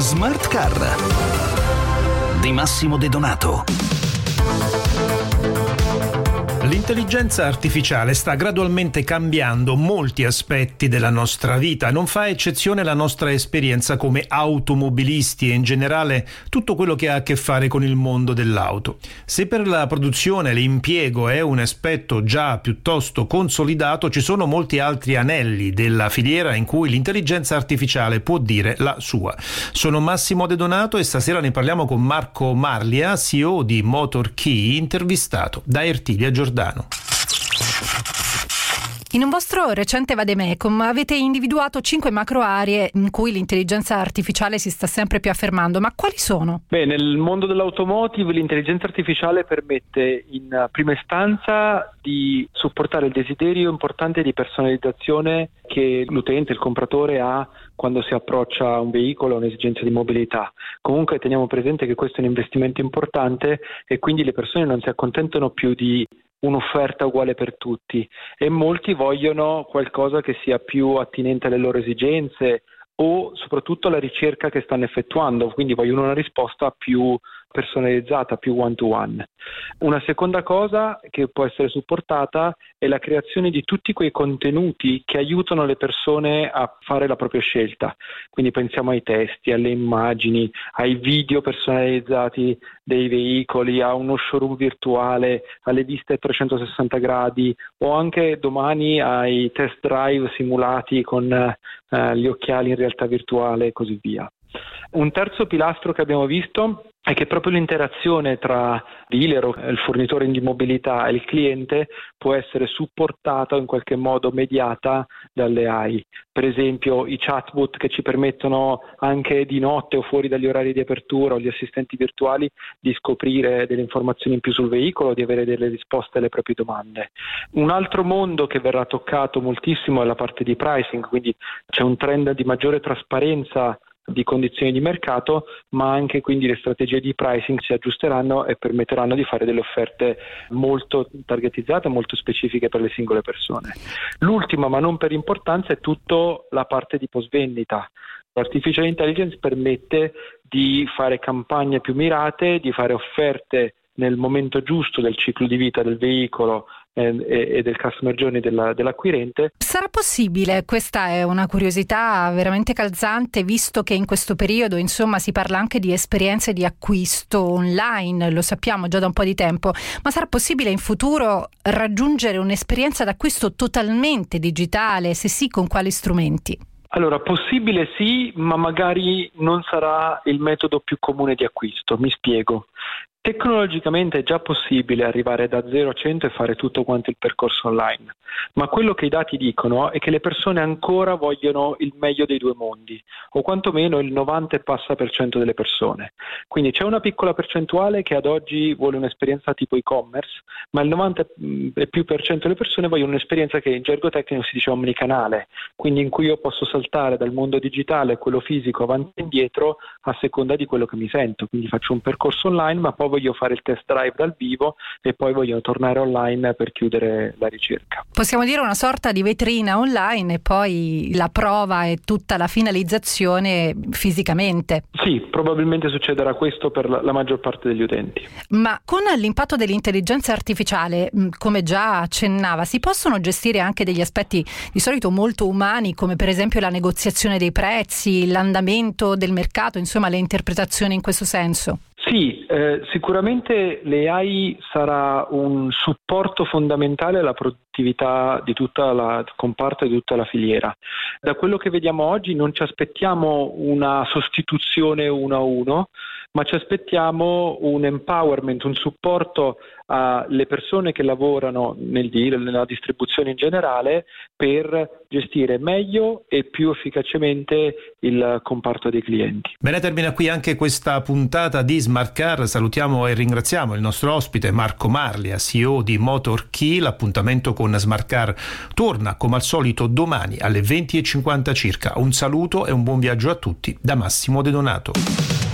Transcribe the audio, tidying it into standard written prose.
Smart Car di Massimo De Donato. L'intelligenza artificiale sta gradualmente cambiando molti aspetti della nostra vita. Non fa eccezione la nostra esperienza come automobilisti e in generale tutto quello che ha a che fare con il mondo dell'auto. Se per la produzione l'impiego è un aspetto già piuttosto consolidato, ci sono molti altri anelli della filiera in cui l'intelligenza artificiale può dire la sua. Sono Massimo De Donato e stasera ne parliamo con Marco Marlia, CEO di MotorKey, intervistato da Ertilia Giordano. In un vostro recente vademecum avete individuato 5 macro aree in cui l'intelligenza artificiale si sta sempre più affermando, ma quali sono? Nel mondo dell'automotive l'intelligenza artificiale permette in prima istanza di supportare il desiderio importante di personalizzazione che l'utente, il compratore ha quando si approccia a un veicolo, a un'esigenza di mobilità. Comunque teniamo presente che questo è un investimento importante e quindi le persone non si accontentano più di un'offerta uguale per tutti e molti vogliono qualcosa che sia più attinente alle loro esigenze o soprattutto alla ricerca che stanno effettuando, quindi vogliono una risposta più personalizzata, più one-to-one. Una seconda cosa che può essere supportata è la creazione di tutti quei contenuti che aiutano le persone a fare la propria scelta. Quindi pensiamo ai testi, alle immagini, ai video personalizzati dei veicoli, a uno showroom virtuale, alle viste a 360 gradi o anche domani ai test drive simulati con gli occhiali in realtà virtuale e così via. Un terzo pilastro che abbiamo visto è che proprio l'interazione tra dealer o il fornitore di mobilità e il cliente può essere supportata o in qualche modo mediata dalle AI. Per esempio i chatbot che ci permettono anche di notte o fuori dagli orari di apertura o gli assistenti virtuali di scoprire delle informazioni in più sul veicolo, di avere delle risposte alle proprie domande. Un altro mondo che verrà toccato moltissimo è la parte di pricing, quindi c'è un trend di maggiore trasparenza di condizioni di mercato, ma anche quindi le strategie di pricing si aggiusteranno e permetteranno di fare delle offerte molto targetizzate, molto specifiche per le singole persone. L'ultima, ma non per importanza, è tutta la parte di post-vendita. L'artificial intelligence permette di fare campagne più mirate, di fare offerte nel momento giusto del ciclo di vita del veicolo e del customer journey dell'acquirente. Sarà possibile? Questa è una curiosità veramente calzante, visto che in questo periodo si parla anche di esperienze di acquisto online, lo sappiamo già da un po' di tempo, ma sarà possibile in futuro raggiungere un'esperienza d'acquisto totalmente digitale? Se sì, con quali strumenti? Allora, possibile sì, ma magari non sarà il metodo più comune di acquisto. Mi spiego. Tecnologicamente è già possibile arrivare da 0 a 100 e fare tutto quanto il percorso online, ma quello che i dati dicono è che le persone ancora vogliono il meglio dei due mondi, o quantomeno il 90 e passa per cento delle persone. Quindi c'è una piccola percentuale che ad oggi vuole un'esperienza tipo e-commerce, ma il 90 e più per cento delle persone vogliono un'esperienza che in gergo tecnico si dice omnicanale, quindi in cui io posso saltare dal mondo digitale a quello fisico avanti e indietro a seconda di quello che mi sento. Quindi faccio un percorso online, ma poi voglio fare il test drive dal vivo e poi voglio tornare online per chiudere la ricerca. Possiamo dire una sorta di vetrina online e poi la prova e tutta la finalizzazione fisicamente. Sì, probabilmente succederà questo per la maggior parte degli utenti. Ma con l'impatto dell'intelligenza artificiale, come già accennava, si possono gestire anche degli aspetti di solito molto umani, come per esempio la negoziazione dei prezzi, l'andamento del mercato, le interpretazioni in questo senso? Sì, sicuramente l'AI sarà un supporto fondamentale alla produttività di tutta la comparto e di tutta la filiera. Da quello che vediamo oggi non ci aspettiamo una sostituzione uno a uno, ma ci aspettiamo un empowerment, un supporto alle persone che lavorano nel deal, nella distribuzione in generale, per gestire meglio e più efficacemente il comparto dei clienti. Bene, termina qui anche questa puntata di Smart Car. Salutiamo e ringraziamo il nostro ospite Marco Marlia, CEO di MotorKey. L'appuntamento con Smart Car torna come al solito domani alle 20:50 circa. Un saluto e un buon viaggio a tutti da Massimo De Donato.